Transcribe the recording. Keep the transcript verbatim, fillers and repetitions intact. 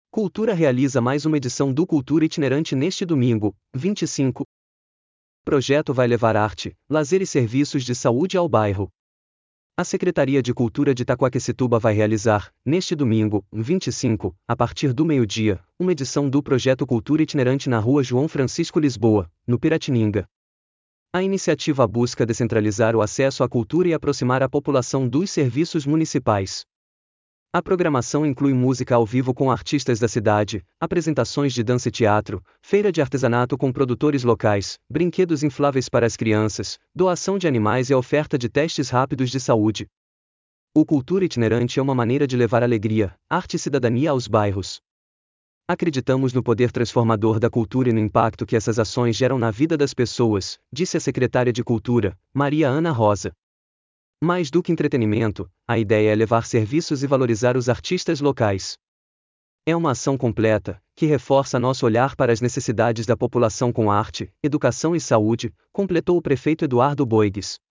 Cultura realiza mais uma edição do Cultura Itinerante neste domingo, vinte e cinco. O projeto vai levar arte, lazer e serviços de saúde ao bairro. A Secretaria de Cultura de Itaquaquecetuba vai realizar, neste domingo, vinte e cinco, a partir do meio-dia, uma edição do projeto Cultura Itinerante na Rua João Francisco Lisboa, no Piratininga. A iniciativa busca descentralizar o acesso à cultura e aproximar a população dos serviços municipais. A programação inclui música ao vivo com artistas da cidade, apresentações de dança e teatro, feira de artesanato com produtores locais, brinquedos infláveis para as crianças, doação de animais e oferta de testes rápidos de saúde. O Cultura Itinerante é uma maneira de levar alegria, arte e cidadania aos bairros. Acreditamos no poder transformador da cultura e no impacto que essas ações geram na vida das pessoas, disse a secretária de Cultura, Maria Ana Rosa. Mais do que entretenimento, a ideia é levar serviços e valorizar os artistas locais. É uma ação completa, que reforça nosso olhar para as necessidades da população com arte, educação e saúde, completou o prefeito Eduardo Boigues.